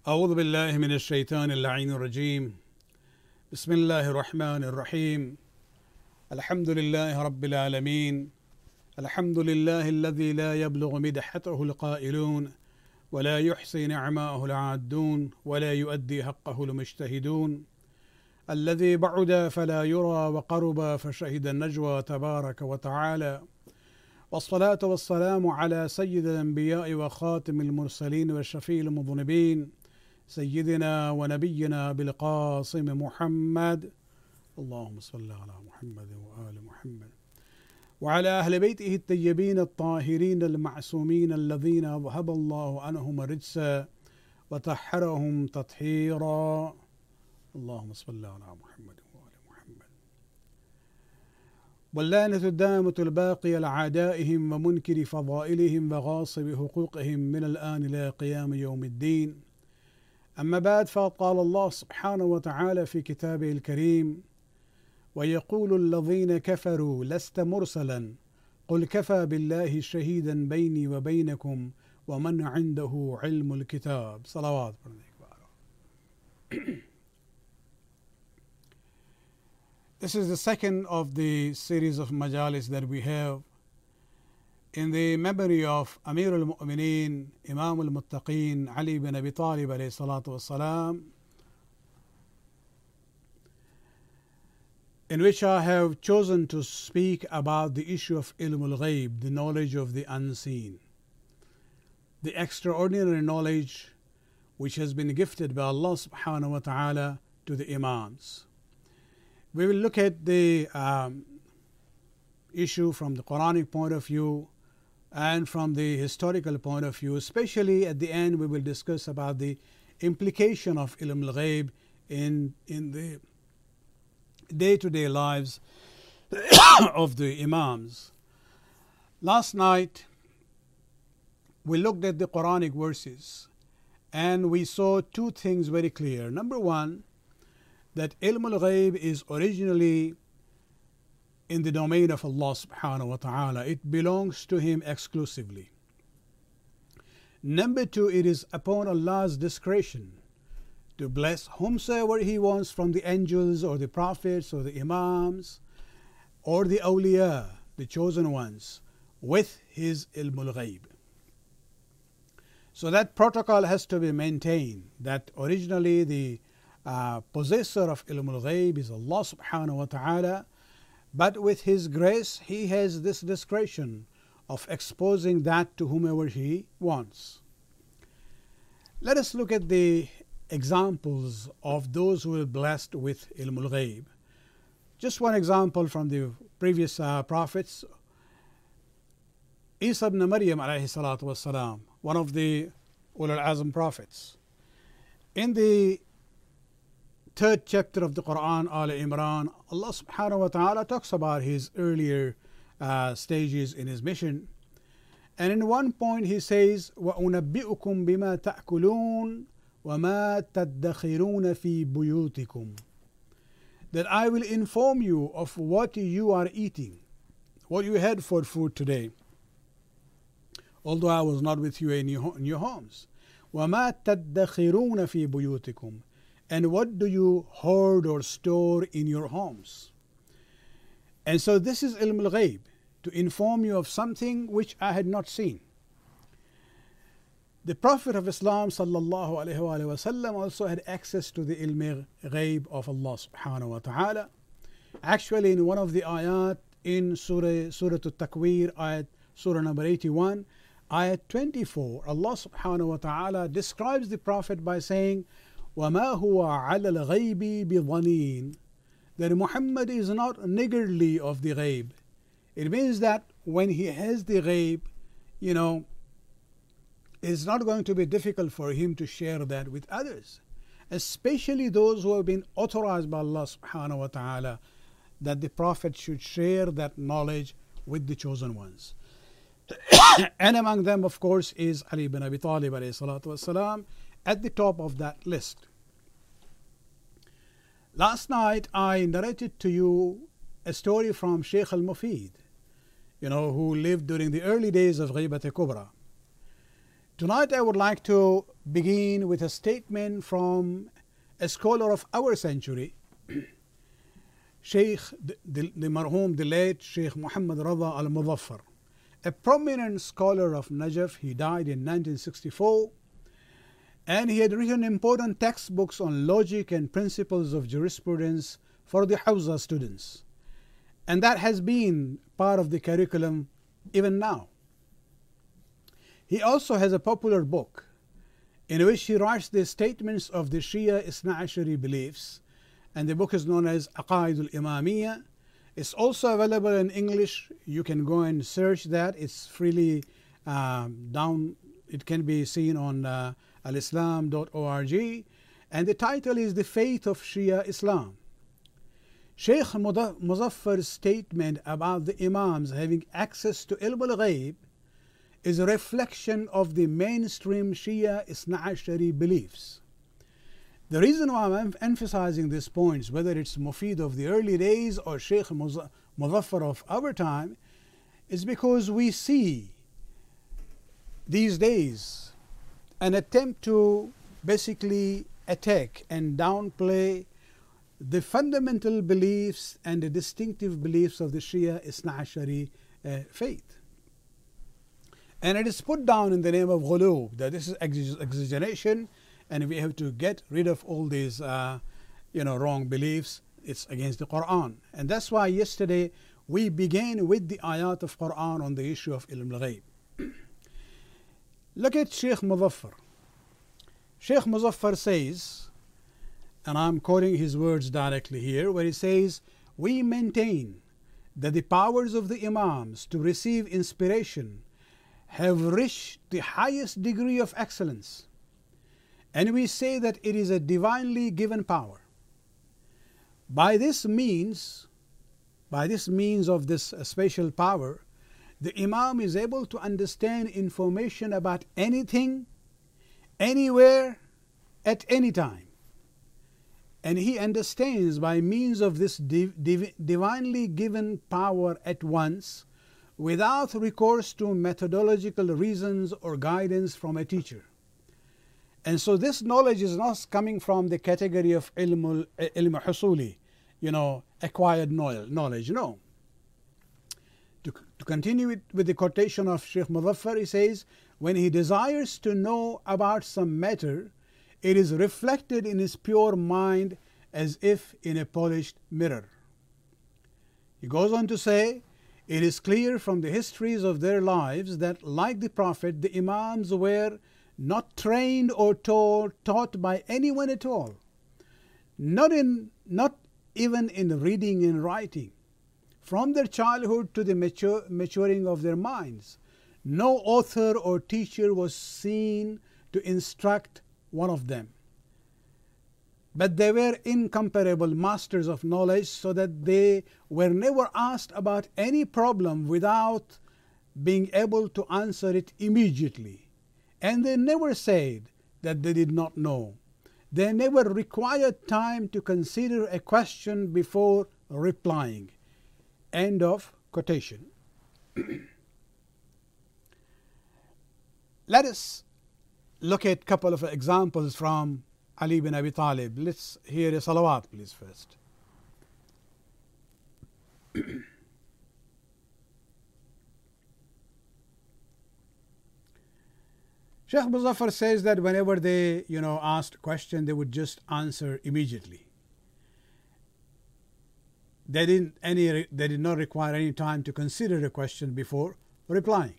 أعوذ بالله من الشيطان اللعين الرجيم. بسم الله الرحمن الرحيم. الحمد لله رب العالمين. الحمد لله الذي لا يبلغ مدحته القائلون ولا يحصي نعماءه العادون ولا يؤدي حقه المجتهدون. الذي بعد فلا يرى وقرب فشهد النجوى تبارك وتعالى. والصلاة والسلام على سيد الأنبياء وخاتم المرسلين والشفيع المذنبين سيدنا ونبينا بالقاسم محمد. اللهم صل على محمد وآل محمد وعلى أهل بيته الطيبين الطاهرين المعصومين الذين أذهب الله عنهم الرجس وطهرهم تطهيرا. اللهم صل على محمد وآل محمد. واللعنة الدائمة الباقية لأعدائهم ومنكر فضائلهم وغاصب حقوقهم من الآن إلى قيام يوم الدين. أما بعد، فقال الله سبحانه وتعالى في كتابه الكريم: ويقول الذين كفروا لست مرسلا قل كفى بالله شهيدا بيني وبينكم ومن عنده علم الكتاب. صلوات. This is the second of the series of majalis that we have in the memory of Amir al-Mu'mineen, Imam al-Muttaqeen, Ali bin Abi Talib alayhi salatu wassalam, in which I have chosen to speak about the issue of ilm al-ghayb, the knowledge of the unseen, the extraordinary knowledge which has been gifted by Allah subhanahu wa ta'ala to the Imams. We will look at the issue from the Quranic point of view and from the historical point of view. Especially at the end we will discuss about the implication of ilm al-ghayb in the day-to-day lives of the Imams. Last night we looked at the Quranic verses and we saw two things very clear. Number one, that ilm al-ghayb is originally in the domain of Allah subhanahu wa ta'ala. It belongs to Him exclusively. Number two, it is upon Allah's discretion to bless whomsoever He wants from the angels or the prophets or the Imams or the awliya, the chosen ones, with His ilm al-ghayb. So that protocol has to be maintained, that originally the possessor of ilm al-ghayb is Allah subhanahu wa ta'ala, but with His grace He has this discretion of exposing that to whomever He wants. Let us look at the examples of those who are blessed with ilm al-ghayb. Just one example from the previous prophets. Isa ibn Maryam alayhi salatu wassalam, one of the Ulul Azm prophets. In the third chapter of the Quran, Al Imran, Allah subhanahu wa ta'ala talks about his earlier stages in his mission. And in one point he says, وَأُنَبِّئُكُمْ بِمَا تَأْكُلُونَ وَمَا تَدَّخِرُونَ فِي بُيُوتِكُمْ, that I will inform you of what you are eating, what you had for food today, although I was not with you in your homes. وَمَا تَدَّخِرُونَ فِي بُيُوتِكُمْ, and what do you hoard or store in your homes? And so this is ilm al-ghayb, to inform you of something which I had not seen. The Prophet of Islam sallallahu alaihi wasallam also had access to the ilm al-ghayb of Allah subhanahu wa ta'ala. Actually, in one of the ayat in Surah Al-Takwir, ayat Surah number 81, ayat 24, Allah subhanahu wa ta'ala describes the Prophet by saying, وَمَا هُوَ عَلَى الْغَيْبِ بِضَنِينَ, that Muhammad is not niggardly of the ghaib. It means that when he has the ghaib, it's not going to be difficult for him to share that with others, especially those who have been authorized by Allah subhanahu wa ta'ala, that the Prophet should share that knowledge with the chosen ones. And among them, of course, is Ali bin Abi Talib alayhi salatu wassalam, at the top of that list. Last night I narrated to you a story from Sheikh al-Mufid, who lived during the early days of Ghaybat al-Kubra. Tonight I would like to begin with a statement from a scholar of our century, Sheikh, the marhum, the late Sheikh Muhammad Rada al-Muzaffar, a prominent scholar of Najaf. He died in 1964, and he had written important textbooks on logic and principles of jurisprudence for the Hawza students, and that has been part of the curriculum even now. He also has a popular book in which he writes the statements of the Shia Isna Ashari beliefs, and the book is known as Aqaid al-Imamiyya. It's also available in English. You can go and search that. It's freely it can be seen on alislam.org, and the title is The Faith of Shia Islam. Sheikh Muzaffar's statement about the Imams having access to Ilm al-Ghayb is a reflection of the mainstream Shia Isna Ashari beliefs. The reason why I'm emphasizing these points, whether it's Mufid of the early days or Sheikh Muzaffar of our time, is because we see these days an attempt to basically attack and downplay the fundamental beliefs and the distinctive beliefs of the Shia Isna Ashari faith. And it is put down in the name of ghulub, that this is exaggeration, and we have to get rid of all these wrong beliefs. It's against the Quran. And that's why yesterday we began with the ayat of Quran on the issue of Ilm al-Ghayb. Look at Sheikh Muzaffar. Sheikh Muzaffar says, and I'm quoting his words directly here, where he says, "We maintain that the powers of the Imams to receive inspiration have reached the highest degree of excellence, and we say that it is a divinely given power. By this means of this special power, the Imam is able to understand information about anything, anywhere, at any time. And he understands by means of this divinely given power at once, without recourse to methodological reasons or guidance from a teacher. And so this knowledge is not coming from the category of ilm husuli, acquired knowledge. No. To continue with the quotation of Sheikh Muzaffar, he says, when he desires to know about some matter, it is reflected in his pure mind as if in a polished mirror. He goes on to say, it is clear from the histories of their lives that, like the Prophet, the Imams were not trained or taught by anyone at all, not even in reading and writing. From their childhood to the maturing of their minds, no author or teacher was seen to instruct one of them. But they were incomparable masters of knowledge, so that they were never asked about any problem without being able to answer it immediately. And they never said that they did not know. They never required time to consider a question before replying." End of quotation. Let us look at a couple of examples from Ali bin Abi Talib. Let's hear a salawat, please, first. Sheikh Muzaffar says that whenever they, asked a question, they would just answer immediately. They did not require any time to consider a question before replying.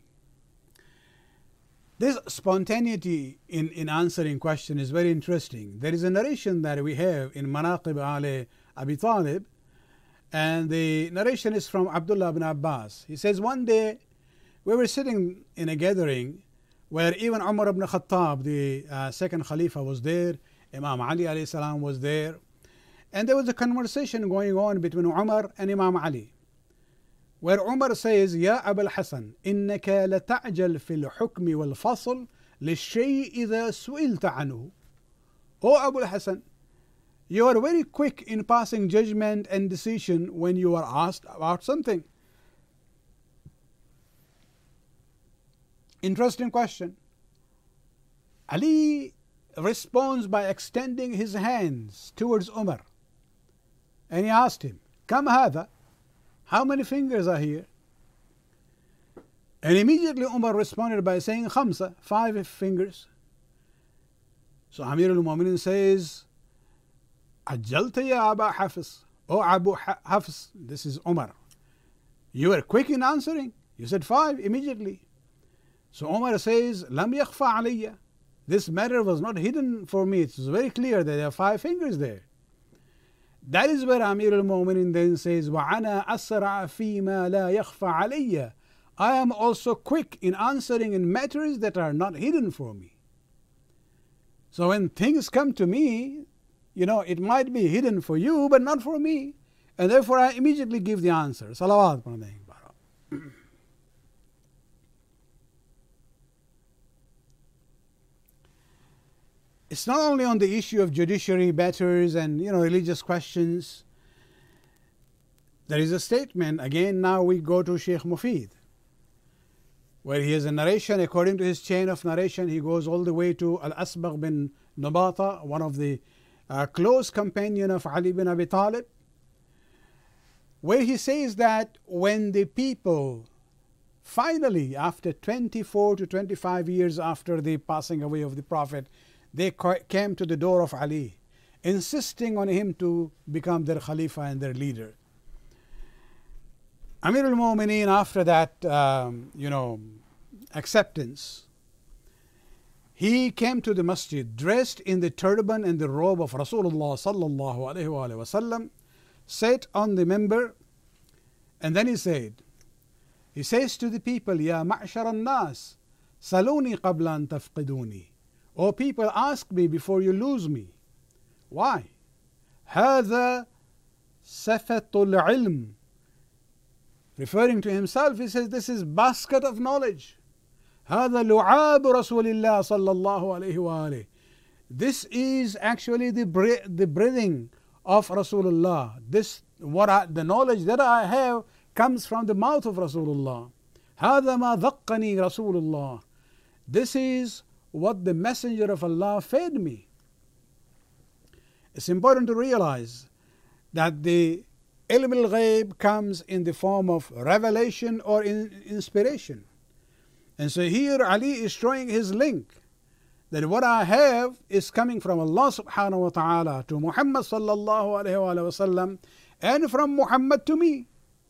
This spontaneity in answering question is very interesting. There is a narration that we have in Manaqib Ali Abi Talib, and the narration is from Abdullah ibn Abbas. He says, one day we were sitting in a gathering where even Umar ibn Khattab, the second Khalifa, was there, Imam Ali alayhi salam was there, and there was a conversation going on between Umar and Imam Ali, where Umar says, "Ya Abul Hasan, innaka lata'jal fil hukmi wal fasl للشيء إذا سئلت عنه." O Abul Hasan, you are very quick in passing judgment and decision when you are asked about something. Interesting question. Ali responds by extending his hands towards Umar. And he asked him, Kam hadha? How many fingers are here? And immediately Umar responded by saying, Khamsa, 5 fingers. So Amir al-Mu'minin says, Ajjalta ya Aba Hafiz. Oh Abu Hafiz, this is Umar. You were quick in answering. You said 5 immediately. So Umar says, Lam yakhfa alayya. This matter was not hidden for me. It's very clear that there are 5 fingers there. That is where Amir al-Mu'minin then says, وَعَنَا أَسْرَعَ فِي مَا لَا يَخْفَى عَلَيَّ. I am also quick in answering in matters that are not hidden for me. So when things come to me, it might be hidden for you, but not for me. And therefore I immediately give the answer. Salawat. It's not only on the issue of judiciary matters and religious questions. There is a statement, again now we go to Sheikh Mufid, where he has a narration. According to his chain of narration, he goes all the way to Al-Asbagh bin Nabata, one of the close companion of Ali bin Abi Talib, where he says that when the people finally, after 24 to 25 years after the passing away of the Prophet, they came to the door of Ali, insisting on him to become their Khalifa and their leader. Amir al-Mu'mineen, after that, acceptance, he came to the masjid dressed in the turban and the robe of Rasulullah sallallahu alaihi wasallam, sat on the minbar, and then he says to the people, Ya ma'shar al-nas, saluni qabla an tafqiduni. O people, ask me before you lose me. Why? هذا سفة العلم. Referring to himself, he says, this is basket of knowledge. هذا لعاب رسول الله صلى الله عليه وآله. This is actually the breathing of Rasulullah. The knowledge that I have comes from the mouth of Rasulullah. هذا ما ذقني رسول الله. This is what the Messenger of Allah fed me. It's important to realize that the ilm al-ghayb comes in the form of revelation or inspiration. And so here Ali is showing his link, that what I have is coming from Allah subhanahu wa ta'ala to Muhammad sallallahu alayhi wa sallam, and from Muhammad to me.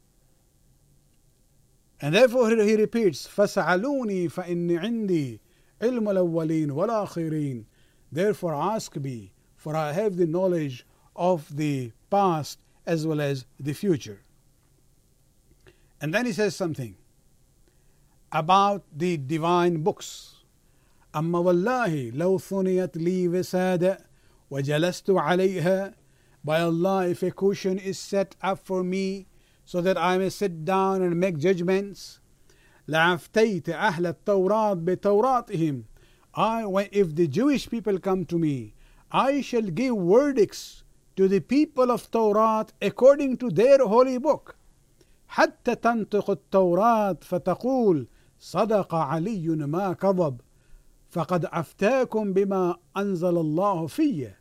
And therefore he repeats, فَسَعَلُونِي فَإِنِّي عِنْدِي عِلْمُ الْأَوَّلِينَ وَالْآخِرِينَ. Therefore ask me, for I have the knowledge of the past as well as the future. And then he says something about the divine books. أما والله لو ثنيت لي وسادة وجلست عليها. By Allah, if a cushion is set up for me so that I may sit down and make judgments, لَعَفْتَيْتَ أَهْلَ التَّوْرَاتِ بِتَوْرَاتِهِمْ. If the Jewish people come to me, I shall give verdicts to the people of Torah according to their holy book. حتى تنطق التوراة فتقول صدق علي ما كذب فقد أفتاكم بما أنزل الله فيه.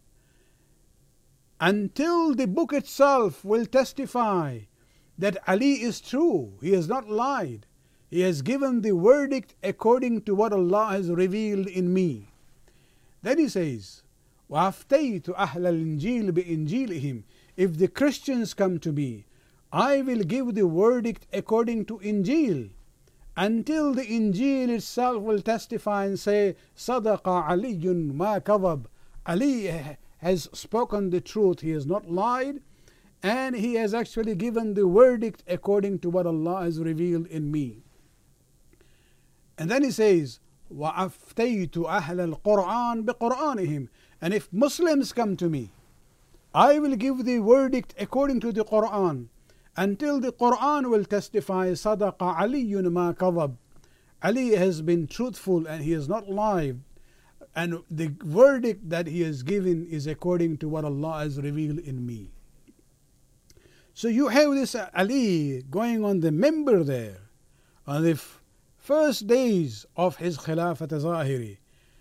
Until the book itself will testify that Ali is true, he has not lied, he has given the verdict according to what Allah has revealed in me. Then he says, وَأَفْتَيْتُ أَهْلَ الْإِنْجِيلِ بِإِنْجِيلِهِمْ. If the Christians come to me, I will give the verdict according to Injil, until the Injil itself will testify and say, صَدَقَ عَلِيٌّ مَا كَذَبَ. Ali has spoken the truth, he has not lied, and he has actually given the verdict according to what Allah has revealed in me. And then he says, وَأَفْتَيْتُ أَهْلَ الْقُرْآنِ بِقُرْآنِهِمْ. And if Muslims come to me, I will give the verdict according to the Quran, until the Quran will testify, صَدَقَ عَلِيٌّ مَا كَذَبَ. Ali has been truthful and he has not lied, and the verdict that he has given is according to what Allah has revealed in me. So you have this Ali going on the minbar there on the first days of his Khilafat Zahiri,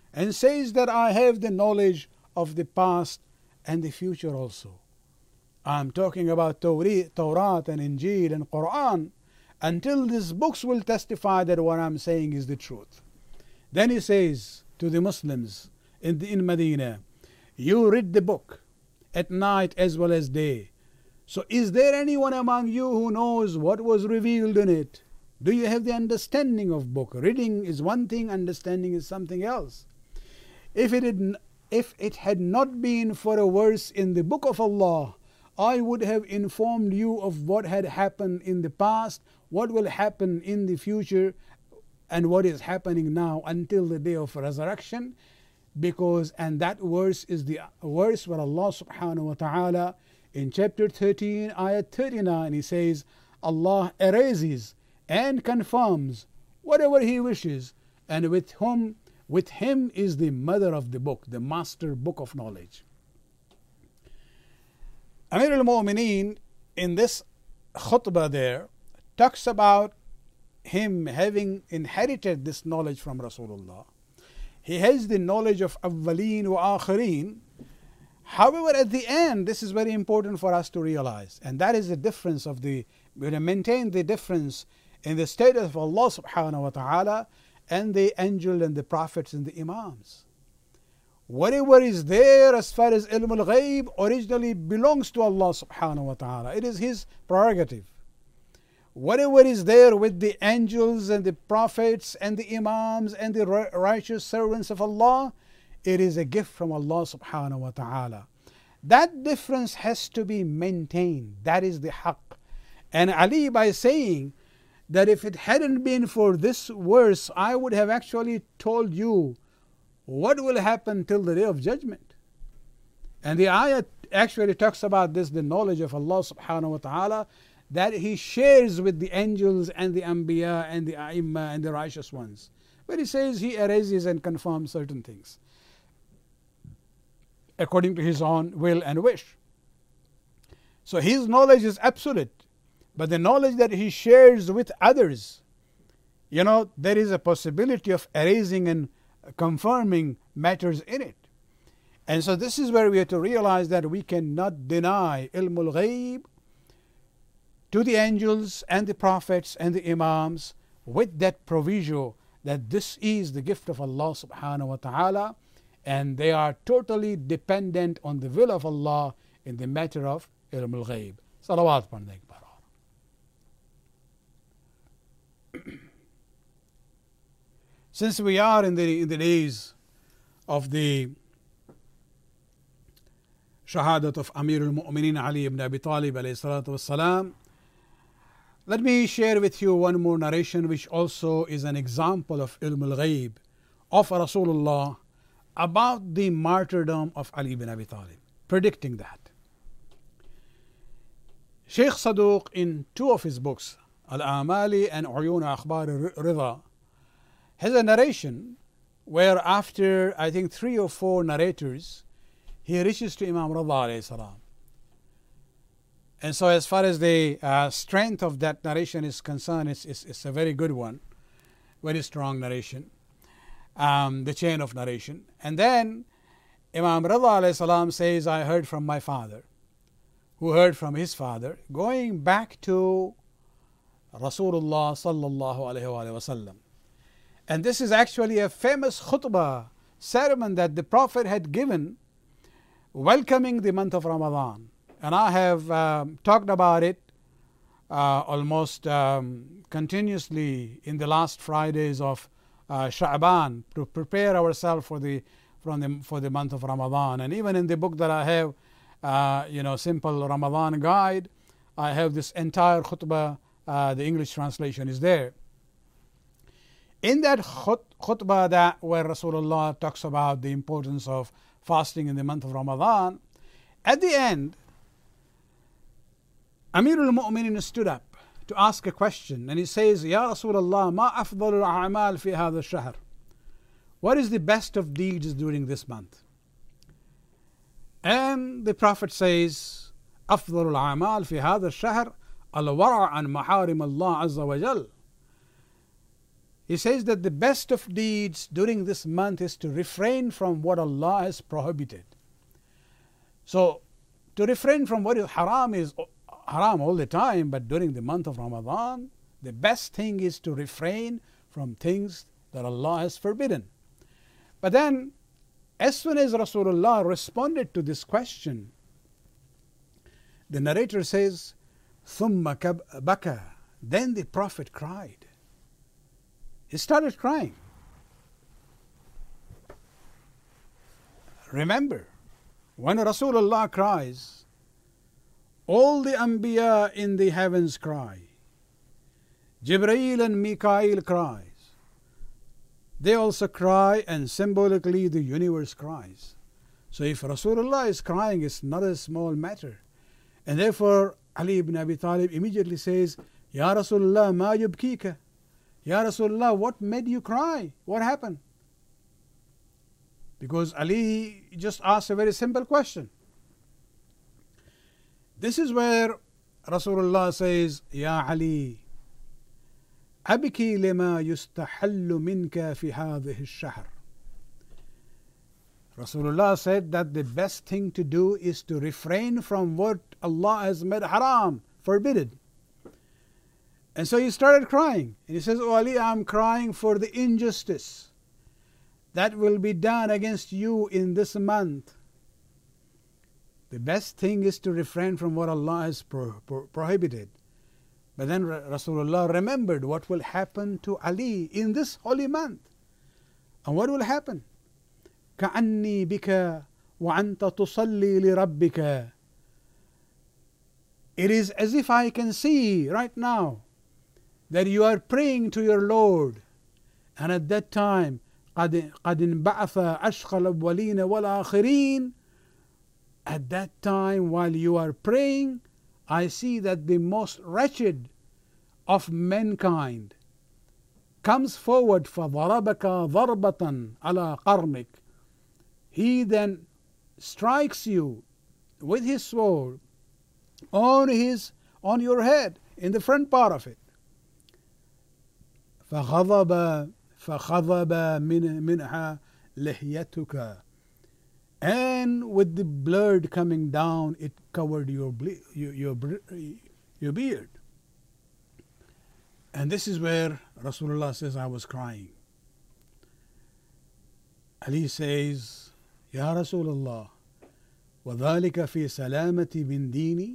and says that I have the knowledge of the past and the future also. I'm talking about Torah and Injil and Quran until these books will testify that what I'm saying is the truth. Then he says to the Muslims in Medina, you read the book at night as well as day. So is there anyone among you who knows what was revealed in it? Do you have the understanding of book? Reading is one thing, understanding is something else. If it had not been for a verse in the book of Allah, I would have informed you of what had happened in the past, what will happen in the future, and what is happening now until the day of resurrection. And that verse is the verse where Allah subhanahu wa ta'ala in chapter 13, ayat 39, he says, Allah erases and confirms whatever He wishes, and with Him is the mother of the book, the master book of knowledge. Amir al-Mu'mineen in this khutbah there talks about him having inherited this knowledge from Rasulullah. He has the knowledge of awwaleen wa akhirin. However, at the end, this is very important for us to realize, and that is the difference of we maintain the difference in the status of Allah subhanahu wa ta'ala and the angel and the prophets and the imams. Whatever is there as far as ilm al-ghayb originally belongs to Allah subhanahu wa ta'ala. It is His prerogative. Whatever is there with the angels and the prophets and the imams and the righteous servants of Allah, it is a gift from Allah subhanahu wa ta'ala. That difference has to be maintained. That is the haqq. And Ali, by saying that if it hadn't been for this verse, I would have actually told you what will happen till the day of judgment. And the ayat actually talks about this, the knowledge of Allah subhanahu wa ta'ala, that He shares with the angels and the anbiya and the a'imma and the righteous ones. But He says He erases and confirms certain things according to His own will and wish. So His knowledge is absolute, but the knowledge that He shares with others, there is a possibility of erasing and confirming matters in it. And so this is where we have to realize that we cannot deny ilmul ghayb to the angels and the prophets and the imams with that proviso that this is the gift of Allah subhanahu wa ta'ala, and they are totally dependent on the will of Allah in the matter of ilmul ghayb. Salawat upon the Akbar. Since we are in the days of the shahadat of Amir al-Mu'mineen Ali ibn Abi Talib alayhi salatu wassalam, let me share with you one more narration which also is an example of ilm al-ghayb of Rasulullah about the martyrdom of Ali ibn Abi Talib, predicting that. Sheikh Saduq in two of his books, Al-Amali and Uyun Akhbar Rida, has a narration where after I think 3 or 4 narrators, he reaches to Imam Rida alayhi salam. And so as far as the strength of that narration is concerned, it's a very good one, very strong narration, the chain of narration. And then Imam Rida alayhi salam says, I heard from my father, who heard from his father, going back to Rasulullah sallallahu alayhi wa sallam. And this is actually a famous khutbah sermon that the Prophet had given welcoming the month of Ramadan. And I have talked about it almost continuously in the last Fridays of Sha'ban to prepare ourselves for the month of Ramadan. And even in the book that I have, Simple Ramadan Guide, I have this entire khutbah, the English translation is there. In that khutbah where Rasulullah talks about the importance of fasting in the month of Ramadan, at the end, Amir al-Mu'mineen stood up to ask a question, and he says, Ya Rasulullah, ma afdal al-a'mal fi hadha al-shahr? What is the best of deeds during this month? And the Prophet says, أفضل الأعمال في هذا الشهر الورع عن محارم الله عز وجل. He says that the best of deeds during this month is to refrain from what Allah has prohibited. So, to refrain from what is haram all the time, but during the month of Ramadan, the best thing is to refrain from things that Allah has forbidden. But then, as soon as Rasulullah responded to this question, the narrator says, ثُمَّ بَكَى. Then the Prophet cried. He started crying. Remember, when Rasulullah cries, all the Anbiya in the heavens cry. Jibreel and Mikael cries. They also cry, and symbolically the universe cries. So if Rasulullah is crying, it's not a small matter. And therefore Ali ibn Abi Talib immediately says, Ya Rasulullah, ma yubkika? Ya Rasulullah, what made you cry? What happened? Because Ali just asked a very simple question. This is where Rasulullah says, Ya Ali, أبكي لما يستحل منك في هذه الشهر. Rasulullah said that the best thing to do is to refrain from what Allah has made haram, forbidden. And so he started crying. And he says, Oh Ali, I'm crying for the injustice that will be done against you in this month. The best thing is to refrain from what Allah has prohibited. But then Rasulullah remembered what will happen to Ali in this holy month. And what will happen? كأني بك وأنت تصلي لربك. It is as if I can see right now that you are praying to your Lord. And at that time, قد انبعث أشقى الأولين والآخرين. At that time, while you are praying, I see that the most wretched of mankind comes forward فَضَرَبَكَ ضَرْبَةً عَلَى قَرْنِكَ. He then strikes you with his sword on your head, in the front part of it. فَخَضَبَ مِنْهَا لِحْيَتُكَ. And with the blood coming down, it covered your beard. And this is where Rasulullah says, I was crying. Ali says, Ya Rasulullah, وَذَلِكَ فِي سَلَامَةِ مِنْ دِينِي.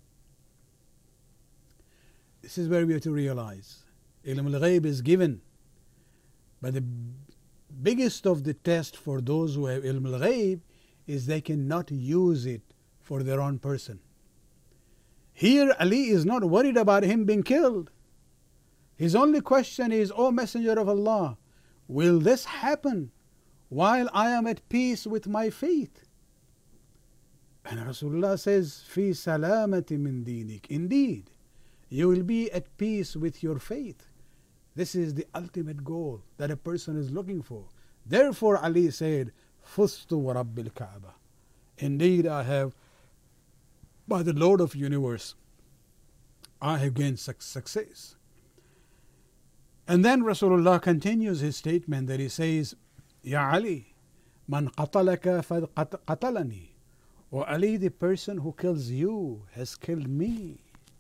This is where we have to realize Ilm al-Ghayb is given, but the biggest of the test for those who have Ilm al-Ghayb is they cannot use it for their own person. Here Ali is not worried about him being killed. His only question is, O Messenger of Allah, will this happen while I am at peace with my faith? And Rasulullah says, Fi salamati min dinik. Indeed, you will be at peace with your faith. This is the ultimate goal that a person is looking for. Therefore Ali said, Fustu wa Rabbil Kaaba. Indeed, I have, by the Lord of universe, I have gained success. And then Rasulullah continues his statement that he says, Ya Ali, man qatalaka fad qatalani. O Ali, the person who kills you has killed me.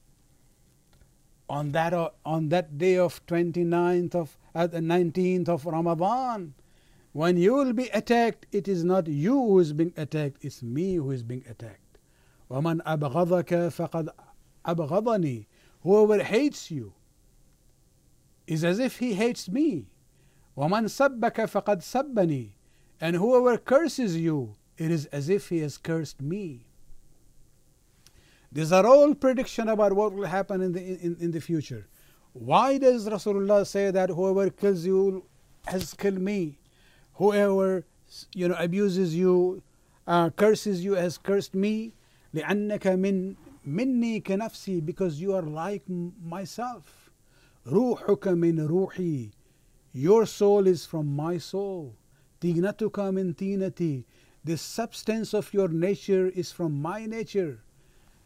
On that day of 19th of Ramadan, when you will be attacked, it is not you who is being attacked, it's me who is being attacked. وَمَنْ أَبْغَضَكَ فَقَدْ أَبْغَضَنِي. Whoever hates you is as if he hates me. وَمَنْ سَبَّكَ فَقَدْ سَبَّنِي. And whoever curses you, it is as if he has cursed me. These are all prediction about what will happen in the future. Why does Rasulullah say that whoever kills you has killed me? Whoever abuses you, curses you has cursed me. لأنك مني كنفسي, because you are like myself. روحك من روحي, your soul is from my soul. طينتك من طينتي, the substance of your nature is from my nature.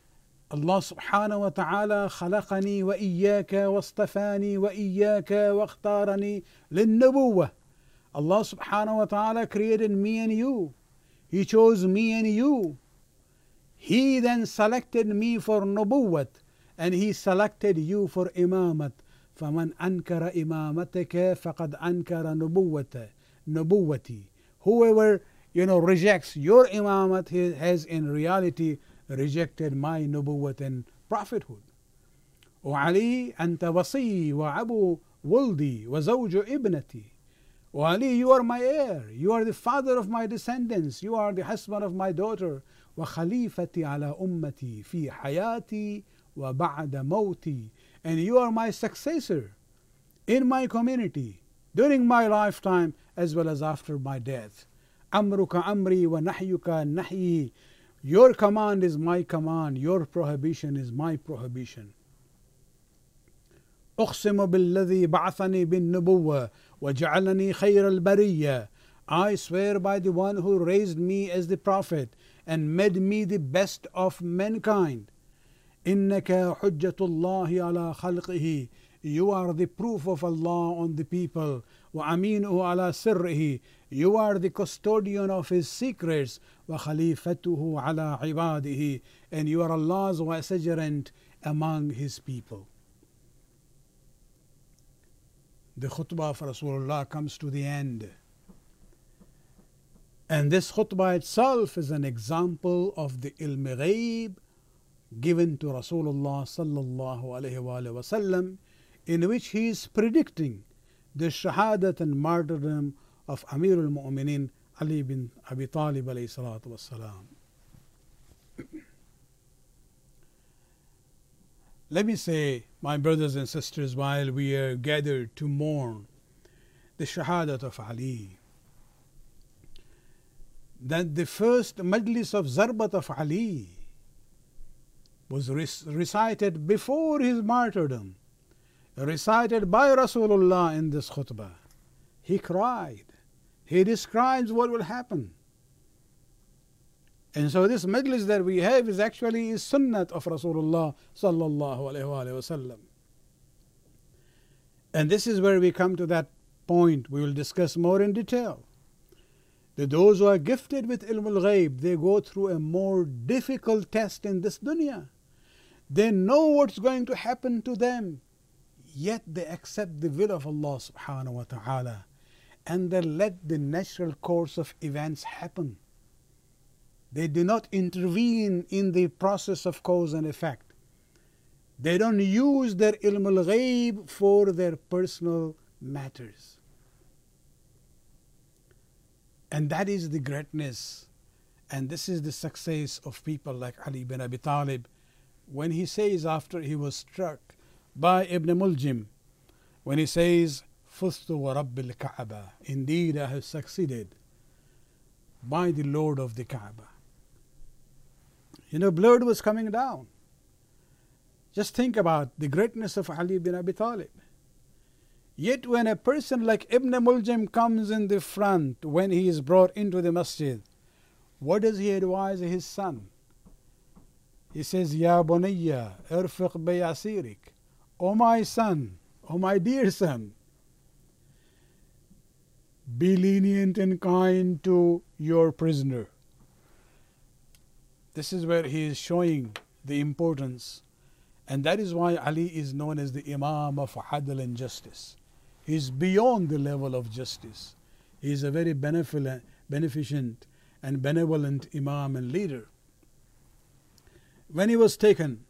Allah subhanahu wa ta'ala خلقني وإياك واصطفاني وإياك واختارني للنبوة. Allah subhanahu wa ta'ala created me and you. He chose me and you. He then selected me for nubuwwat, and He selected you for imamat. فَمَنْ أَنْكَرَ إِمَامَتَكَ فَقَدْ أَنْكَرَ نُبُوَّتِي. Whoever rejects your imamat, he has in reality rejected my nubuwwat and prophethood. وعلي أنت وصي وأبو ولدي وزوج ابنتي. O Ali, you are my heir, you are the father of my descendants, you are the husband of my daughter. وخليفتي على أمتي في حياتي وبعد موتي. And you are my successor in my community during my lifetime as well as after my death. أمرك أمري ونحيك نحيي. Your command is my command, your prohibition is my prohibition. أقسم بالذي بعثني بالنبوة وجعلني خير البرية. I swear by the one who raised me as the prophet and made me the best of mankind. إنك حجة الله على خلقه. You are the proof of Allah on the people. وأمينه على سره. You are the custodian of His secrets. وخليفته على عباده. And you are Allah's vicegerent among His people. The khutbah of Rasulullah comes to the end. And this khutbah itself is an example of the ilm ghaib given to Rasulullah sallallahu alayhi wa sallam, in which he is predicting the shahadat and martyrdom of Amir al-Mu'minin Ali bin Abi Talib alayhi salatu wassalam. Let me say, my brothers and sisters, while we are gathered to mourn the shahadat of Ali, that the first majlis of Zarbat of Ali was recited before his martyrdom, recited by Rasulullah in this khutbah. He cried. He describes what will happen. And so this majlis that we have is actually sunnat of Rasulullah sallallahu alayhi wa sallam. And this is where we come to that point we will discuss more in detail. That those who are gifted with ilm al-ghaib, they go through a more difficult test in this dunya. They know what's going to happen to them, yet they accept the will of Allah subhanahu wa ta'ala, and they let the natural course of events happen. They do not intervene in the process of cause and effect. They don't use their ilm al-ghaib for their personal matters. And that is the greatness, and this is the success of people like Ali bin Abi Talib, when he says after he was struck by Ibn Muljim, when he says, فُزْتُ وَرَبِّ الْكَعْبَةِ, indeed I have succeeded by the Lord of the Kaaba. Blood was coming down. Just think about the greatness of Ali bin Abi Talib. Yet when a person like Ibn Muljim comes in the front, when he is brought into the masjid, what does he advise his son? He says, Ya bunayya, irfiq bayasirik. O my son, O my dear son, be lenient and kind to your prisoner. This is where he is showing the importance. And that is why Ali is known as the Imam of Adl and Justice. He is beyond the level of justice. He is a very beneficent and benevolent Imam and leader. When he was taken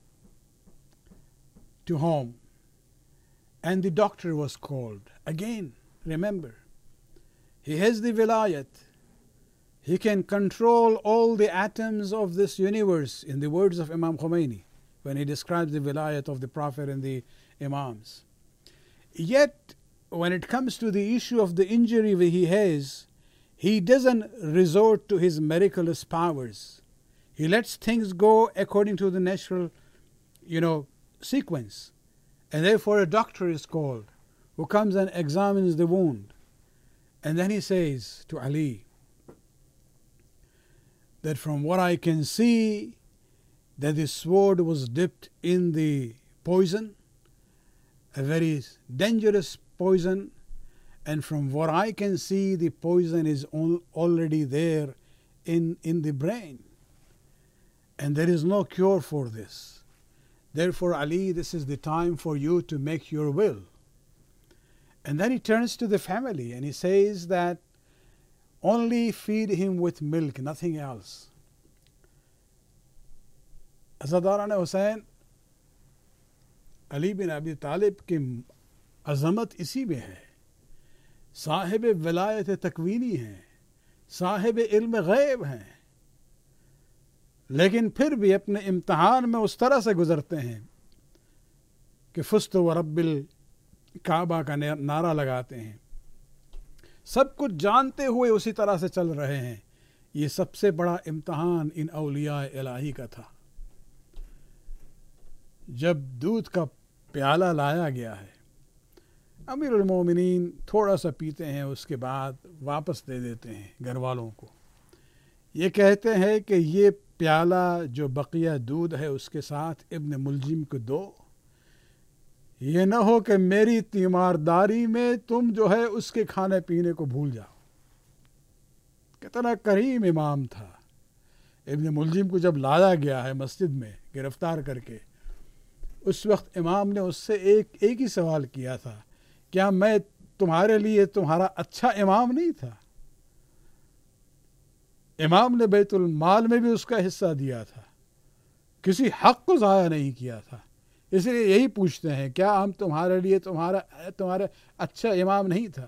to home and the doctor was called, again, remember, he has the vilayat. He can control all the atoms of this universe, in the words of Imam Khomeini, when he describes the vilayat of the Prophet and the Imams. Yet, when it comes to the issue of the injury that he has, he doesn't resort to his miraculous powers. He lets things go according to the natural, sequence. And therefore a doctor is called, who comes and examines the wound. And then he says to Ali, that from what I can see, that the sword was dipped in the poison, a very dangerous poison, and from what I can see, the poison is already there in the brain, and there is no cure for this. Therefore, Ali, this is the time for you to make your will. And then he turns to the family and he says that only feed him with milk, nothing else. عزاداران حسین علی بن ابی طالب کی عظمت اسی میں ہے. صاحب ولایت تکوینی ہیں, صاحب علم غیب ہیں, لیکن پھر بھی اپنے امتحان میں اس طرح سے گزرتے ہیں کہ فزت و رب الکعبہ کا نعرہ لگاتے ہیں. سب کچھ جانتے ہوئے اسی طرح سے چل رہے ہیں. یہ سب سے بڑا امتحان ان اولیاء الہی کا تھا. جب دودھ کا پیالہ لایا گیا ہے, امیر المومنین تھوڑا سا پیتے ہیں, اس کے بعد واپس دے دیتے ہیں گھر والوں کو. یہ کہتے ہیں کہ یہ پیالہ جو بقیہ دودھ ہے اس کے ساتھ ابن ملجم کو دو, یہ نہ ہو کہ میری تیمارداری میں تم جو ہے اس کے کھانے پینے کو بھول جاؤ. کتنا کریم امام تھا. ابن ملجم کو جب لایا گیا ہے مسجد میں گرفتار کر کے, اس وقت امام نے اس سے ایک ہی سوال کیا تھا, کیا میں تمہارے لیے تمہارا اچھا امام نہیں تھا؟ امام نے بیت المال میں بھی اس کا حصہ دیا تھا, کسی حق کو ضائع نہیں کیا تھا. اس لیے یہی پوچھتے ہیں, کیا ہم تمہارے لیے تمہارا اچھا امام نہیں تھا؟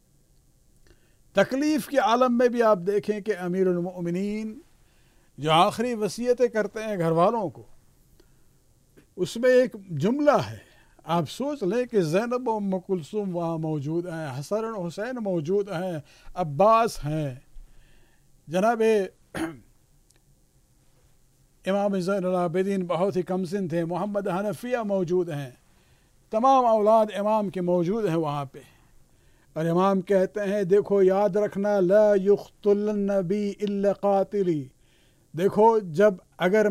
تکلیف کے عالم میں بھی آپ دیکھیں کہ امیر المؤمنین جو آخری وصیتیں کرتے ہیں گھر والوں کو, اس میں ایک جملہ ہے, آپ سوچ لیں کہ زینب و ام کلثوم وہاں موجود ہیں, حسن و حسین موجود ہیں, عباس ہیں, جناب امام زین العابدین بہت ہی کم سن تھے, محمد حنفیہ موجود ہیں, تمام اولاد امام کے موجود ہیں وہاں پہ. اور امام کہتے ہیں دیکھو یاد رکھنا, لا یقتلن بی الا قاتلی. دیکھو جب اگر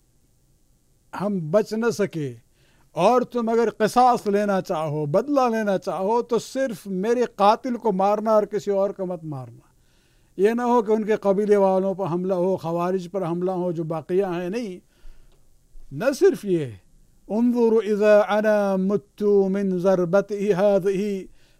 ہم بچ نہ سکے اور تم اگر قصاص لینا چاہو, بدلہ لینا چاہو, تو صرف میرے قاتل کو مارنا اور کسی اور کو مت مارنا. یہ نہ ہو کہ ان کے قبیلے والوں پر حملہ ہو, خوارج پر حملہ ہو جو باقیہ ہیں. نہیں, نہ صرف یہ, انظروا اذا انا مت من ضربته هذه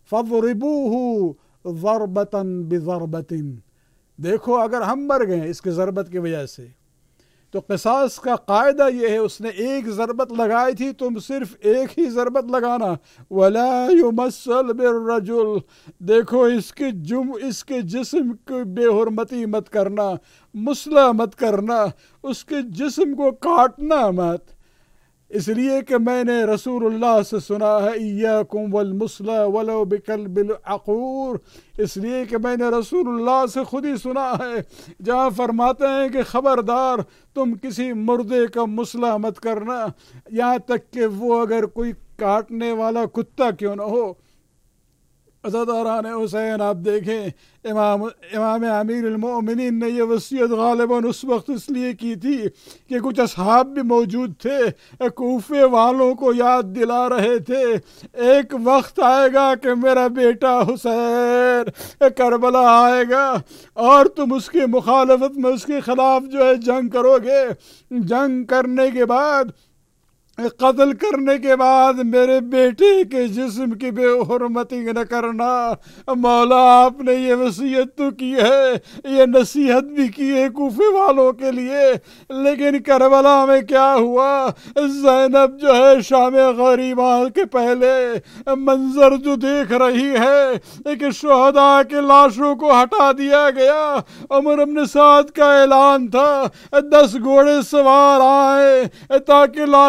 فضربوه ضربة بضربة. دیکھو اگر ہم مر گئے اس کے ضربت کی وجہ سے, تو قصاص کا قاعدہ یہ ہے, اس نے ایک ضربت لگائی تھی, تم صرف ایک ہی ضربت لگانا. ولا يمثل بالرجل. دیکھو اس کے جسم کو بے حرمتی مت کرنا, مسلح مت کرنا, اس کے جسم کو کاٹنا مت. اس لیے کہ میں نے رسول اللہ سے سنا ہے, ایاکم والمسلح ولو بکلب العقور. اس لیے کہ میں نے رسول اللہ سے خود ہی سنا ہے جہاں فرماتے ہیں کہ خبردار تم کسی مردے کا مسلح مت کرنا, یہاں تک کہ وہ اگر کوئی کاٹنے والا کتا کیوں نہ ہو. عزاداران حسین آپ دیکھیں امام امیر المؤمنین نے یہ وصیت غالباً اس وقت اس لیے کی تھی کہ کچھ اصحاب بھی موجود تھے, کوفے والوں کو یاد دلا رہے تھے, ایک وقت آئے گا کہ میرا بیٹا حسین کربلا آئے گا اور تم اس کی مخالفت میں اس کے خلاف جو ہے جنگ کرو گے. جنگ کرنے کے بعد, قتل کرنے کے بعد میرے بیٹے کے جسم کی بے حرمتی نہ کرنا. مولا آپ نے یہ وصیت تو کی ہے, یہ نصیحت بھی کی ہے کوفے والوں کے لیے, لیکن کربلا میں کیا ہوا؟ زینب جو ہے شام غریبہ کے پہلے منظر جو دیکھ رہی ہے کہ شہداء کے لاشوں کو ہٹا دیا گیا. عمر بن سعد کا اعلان تھا 10 گھوڑے سوار آئے تاکہ لاشوں کو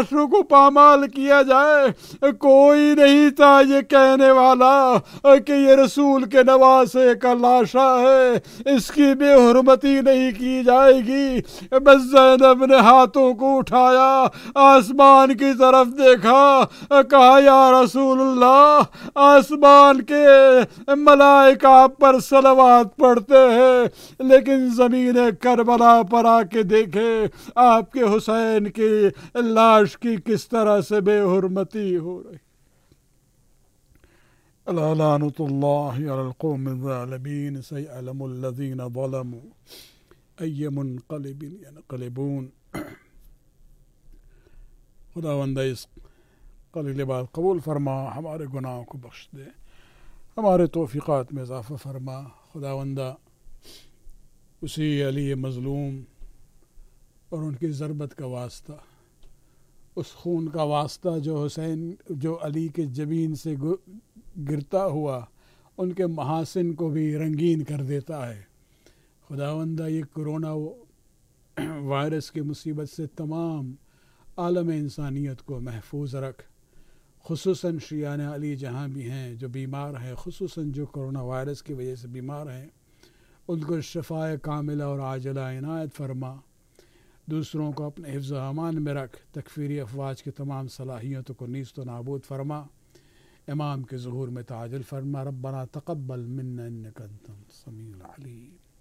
کو پامال کیا جائے۔ کوئی نہیں تھا یہ کہنے والا کہ یہ رسول کے نواسے کا لاشا ہے، اس کی بے حرمتی نہیں کی جائے گی۔ بس زینب نے ہاتھوں کو اٹھایا، آسمان کی طرف دیکھا، کہا یا رسول اللہ، آسمان کے ملائکہ آپ پر صلوات پڑھتے ہیں، لیکن زمین کربلا پر آ کے دیکھے آپ کے حسین کی لاش کی کس طرح سے بے حرمتی ہو رہی۔ الا لعنۃ اللہ علی القوم الظالمین سیعلم الذین ظلموا ای منقلب ینقلبون۔ خداوند اس قلیل بعد قبول فرما، ہمارے گناہوں کو بخش دے، ہمارے توفیقات میں اضافہ فرما۔ خداوندہ اسی علی مظلوم اور ان کی ضربت کا واسطہ، اس خون کا واسطہ جو علی کے جبین سے گرتا ہوا ان کے محاسن کو بھی رنگین کر دیتا ہے۔ خداوندہ یہ کرونا وائرس کی مصیبت سے تمام عالم انسانیت کو محفوظ رکھ، خصوصاً شیعان علی جہاں بھی ہیں جو بیمار ہیں، خصوصاً جو کرونا وائرس کی وجہ سے بیمار ہیں، ان کو شفائے کاملہ اور عاجلہ عنایت فرما۔ دوسروں کو اپنے حفظ و امان میں رکھ، تکفیری افواج کی تمام صلاحیتوں کو نیست و نابود فرما، امام کے ظہور میں تعجل فرما۔ ربنا تقبل منا انک انت السمیع العلیم۔